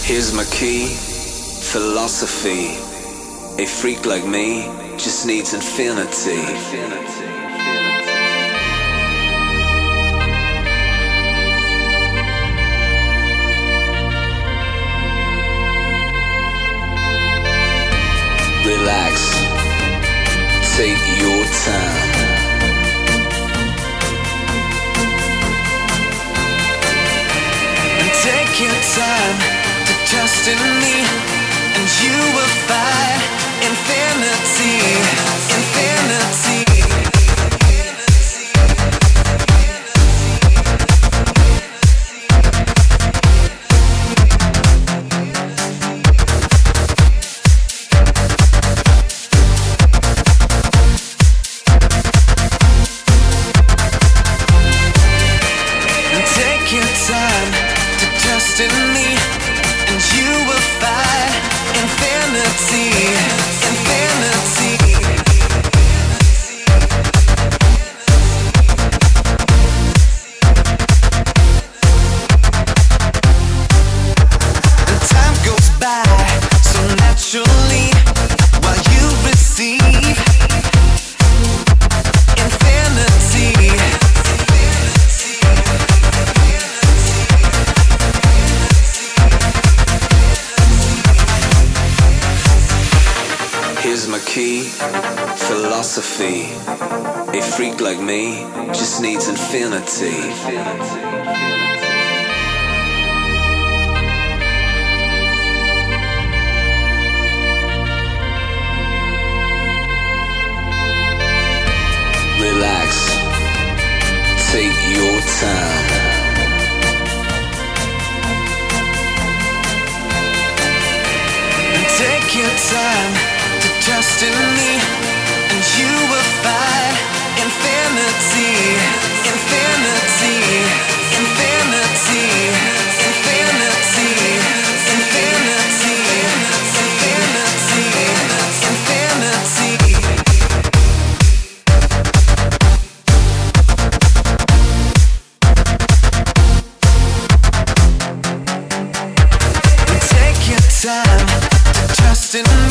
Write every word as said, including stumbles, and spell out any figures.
Here's my key, philosophy. A freak like me just needs infinity. Relax, take your time. Take your time to trust in me, and you will find infinity, infinity. Take your time to trust in me, and you will find infinity, infinity. And time goes by so naturally while you receive infinity. Here's my key, philosophy. A freak like me just needs infinity. Relax, take your time. Take your time to trust in me, and you will find infinity, infinity, infinity, infinity, infinity, infinity, infinity. Take your time to trust in me.